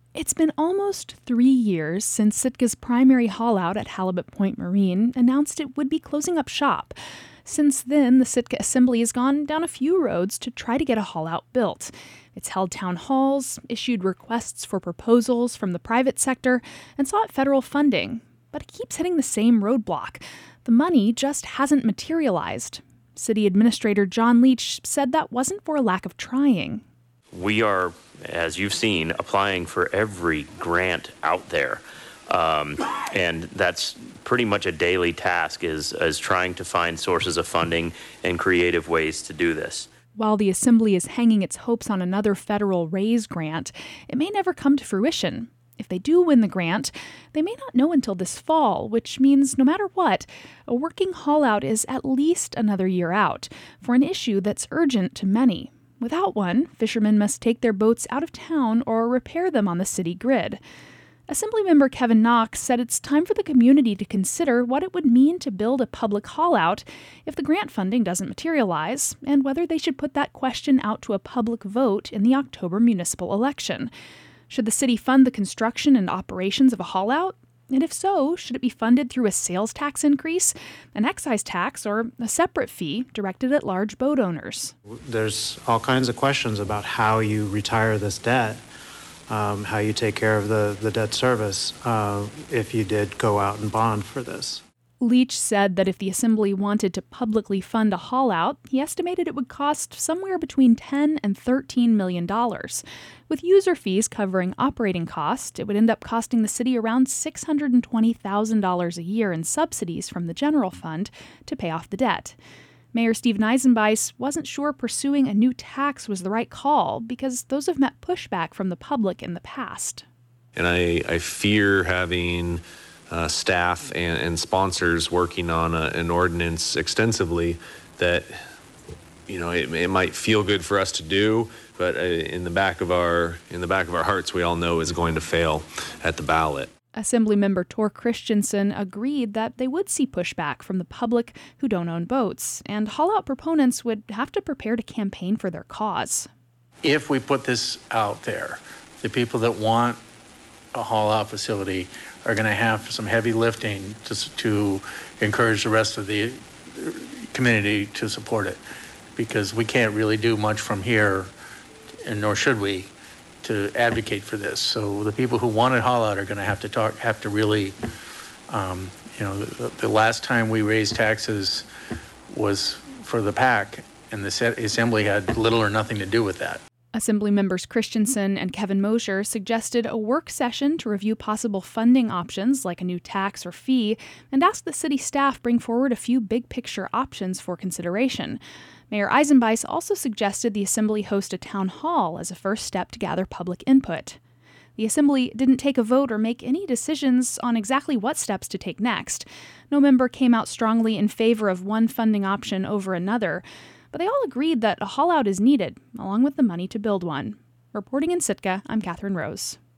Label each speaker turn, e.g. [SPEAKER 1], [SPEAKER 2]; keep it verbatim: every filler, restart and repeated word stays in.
[SPEAKER 1] It's been almost three years since Sitka's primary haul-out at Halibut Point Marine announced it would be closing up shop. Since then, the Sitka Assembly has gone down a few roads to try to get a haul-out built. It's held town halls, issued requests for proposals from the private sector, and sought federal funding. But it keeps hitting the same roadblock. The money just hasn't materialized. City Administrator John Leach said that wasn't for a lack of trying.
[SPEAKER 2] We are, as you've seen, applying for every grant out there. Um, and that's pretty much a daily task is, is trying to find sources of funding and creative ways to do this.
[SPEAKER 1] While the Assembly is hanging its hopes on another federal RAISE grant, it may never come to fruition. If they do win the grant, they may not know until this fall, which means no matter what, a working haul-out is at least another year out for an issue that's urgent to many. Without one, fishermen must take their boats out of town or repair them on the city grid. Assemblymember Kevin Knox said it's time for the community to consider what it would mean to build a public haul-out if the grant funding doesn't materialize, and whether they should put that question out to a public vote in the October municipal election. Should the city fund the construction and operations of a haul-out? And if so, should it be funded through a sales tax increase, an excise tax, or a separate fee directed at large boat owners?
[SPEAKER 3] There's all kinds of questions about how you retire this debt, um, how you take care of the, the debt service uh, if you did go out and bond for this.
[SPEAKER 1] Leach said that if the Assembly wanted to publicly fund a haul-out, he estimated it would cost somewhere between ten and thirteen million dollars. With user fees covering operating costs, it would end up costing the city around six hundred twenty thousand dollars a year in subsidies from the general fund to pay off the debt. Mayor Steven Eisenbeis wasn't sure pursuing a new tax was the right call because those have met pushback from the public in the past.
[SPEAKER 4] And I, I fear having Uh, staff and, and sponsors working on a, an ordinance extensively that, you know, it, it might feel good for us to do, but uh, in the back of our in the back of our hearts, we all know is going to fail at the ballot.
[SPEAKER 1] Assemblymember Tor Christensen agreed that they would see pushback from the public who don't own boats, and haul-out proponents would have to prepare to campaign for their cause.
[SPEAKER 5] If we put this out there, the people that want a haul-out facility are going to have some heavy lifting to, to encourage the rest of the community to support it, because we can't really do much from here, and nor should we, to advocate for this. So the people who want a haul-out are going to have to talk, have to really, um, you know, the, the last time we raised taxes was for the PAC, and the Assembly had little or nothing to do with that.
[SPEAKER 1] Assembly members Christensen and Kevin Mosher suggested a work session to review possible funding options like a new tax or fee and asked the city staff bring forward a few big-picture options for consideration. Mayor Eisenbeis also suggested the Assembly host a town hall as a first step to gather public input. The Assembly didn't take a vote or make any decisions on exactly what steps to take next. No member came out strongly in favor of one funding option over another, but they all agreed that a haul-out is needed, along with the money to build one. Reporting in Sitka, I'm Catherine Rose.